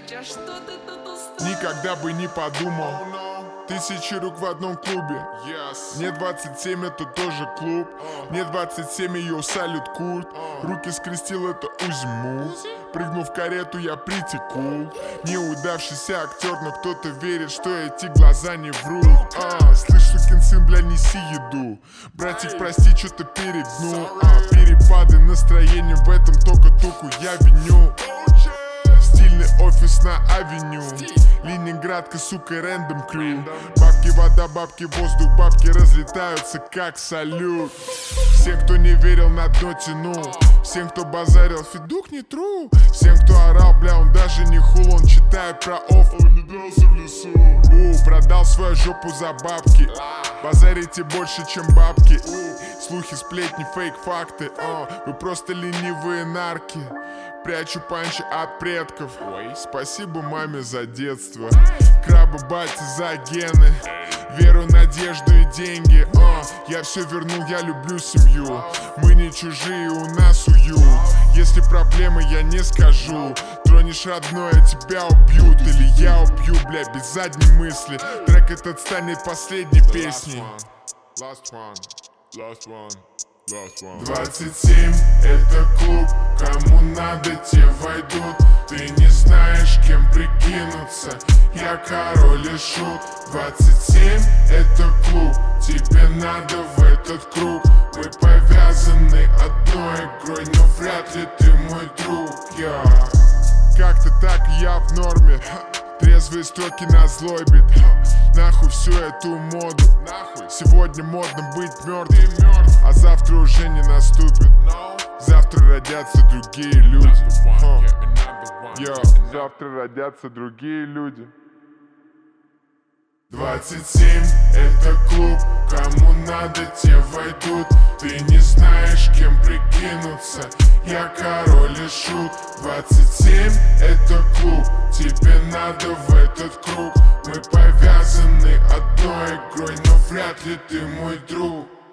Настя, что ты тут устроил? Никогда бы не подумал. Тысячи рук в одном клубе. Мне 27, это тоже клуб. Мне 27, ее салют культ. Руки скрестил, это Узи. Прыгнув в карету, я притеку. Неудавшийся актер, но кто-то верит, что эти глаза не врут. Слышь, сукин сын, бля, неси еду. Братик, прости, что-то перегнул. Перепады настроения, в этом только туку я виню. Стильный офис на авеню. Ленинградка, сука, рэндом крю. Бабки, вода, бабки, воздух, бабки разлетаются как салют. Всем, кто не верил, на дно тянул. Всем, кто базарил, фидук не тру. Всем, кто орал, бля, он даже не хул. Он читает про офф, он не дрался в лесу. Продал свою жопу за бабки. Базарите больше, чем бабки. Слухи, сплетни, фейк, факты. Вы просто ленивые нарки. Прячу панчи от предков. Спасибо маме за детство. Крабы, бати за гены. Веру, надежду и деньги. Я все вернул, я люблю семью. Мы не чужие, у нас уют. Если проблемы, я не скажу. Тронешь родное, тебя убьют. Или я убью, бля, без задней мысли. Трек этот станет последней песней. Last one. 27 это клуб, кому надо, те войдут. Ты не знаешь, кем прикинуться, я король и шут. 27 это клуб, тебе надо в этот круг. Мы повязаны одной игрой, но вряд ли ты мой друг. Как-то так я в норме. Трезвые строки на злой бит. Нахуй всю эту моду. Сегодня модно быть мертвым, а завтра уже не наступит. Завтра родятся другие люди. Завтра родятся другие люди. 27 это клуб, кому надо, те войдут. Ты не знаешь, кем прикинуться, я король и шут. 27 это клуб, тебе надо в этот круг. Мы повязаны одной игрой, но вряд ли ты мой друг.